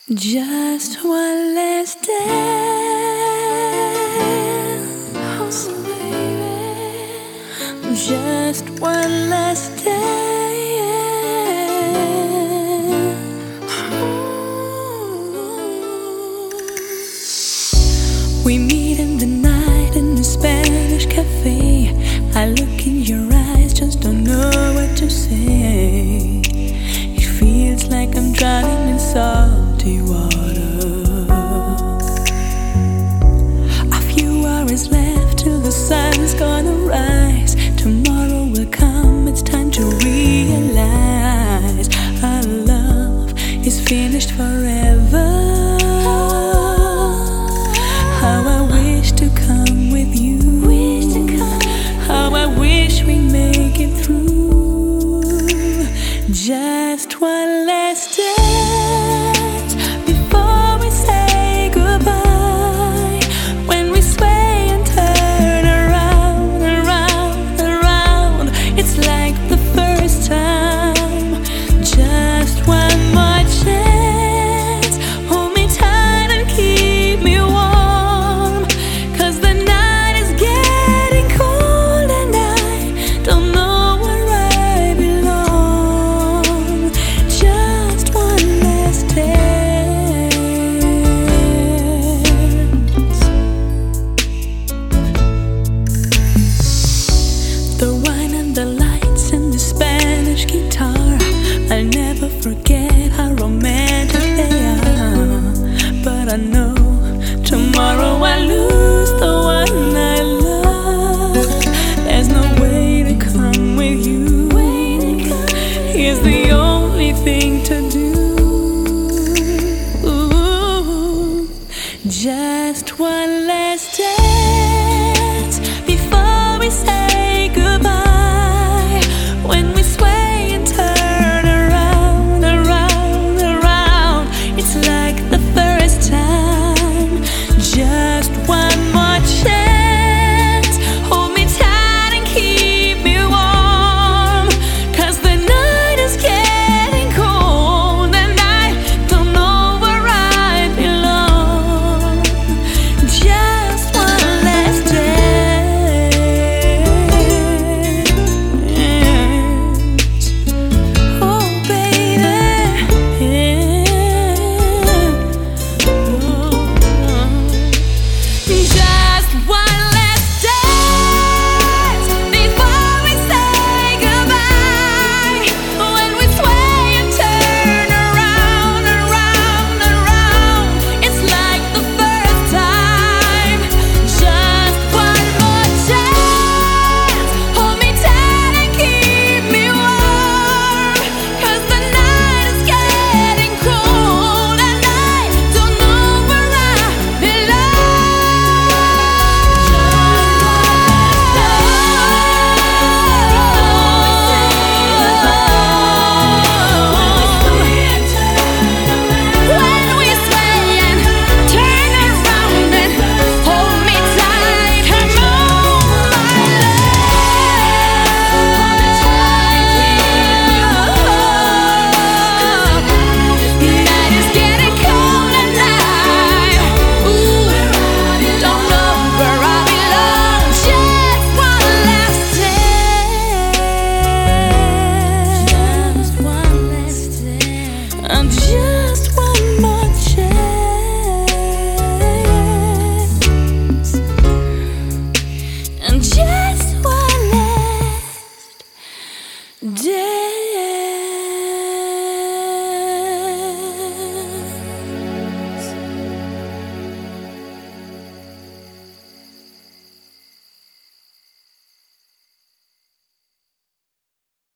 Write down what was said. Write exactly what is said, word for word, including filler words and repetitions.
Just one last dance, oh, baby. Just one last dance. We meet in the night in the Spanish cafe. I look in your eyes, just don't know what to say. It feels like I'm drowning in salty water. A few hours left till the sun's gonna rise. Tomorrow will come, it's time to realize our love is finished forever. How I wish to come with you. How I wish we make it through. Just one last dance before we say goodbye. When we sway and turn around, around, around, it's like the first time. Just one more chance. Hold me tight and keep me warm, 'cause the night is getting cold and I don't know where I belong. Just one last dance. The wine and the lights and the Spanish guitar, I'll never forget how romantic they are. But I know tomorrow I'll lose the one I love. There's no way to come with you. Here's the only thing to do. Ooh, just one last dance before we say goodbye. When we sway and turn around, around, around, it's like the first time. Just one more chance. Hold me tight and keep me warm, 'cause the night is getting cold and I don't know where I belong. Just one last dance. Oh, baby. Just one last dance before we say goodbye. When we sway and turn around, around, around, it's like the first time. Just one more chance. Hold me tight and keep me warm, 'cause the night is getting cold and I don't know where I belong. When we sway and turn around and hold me tight, come on, my love. Night is getting cold and I, ooh, don't know where I belong. Just one last dance. Just one last dance. And just one more chance. And just one last dance.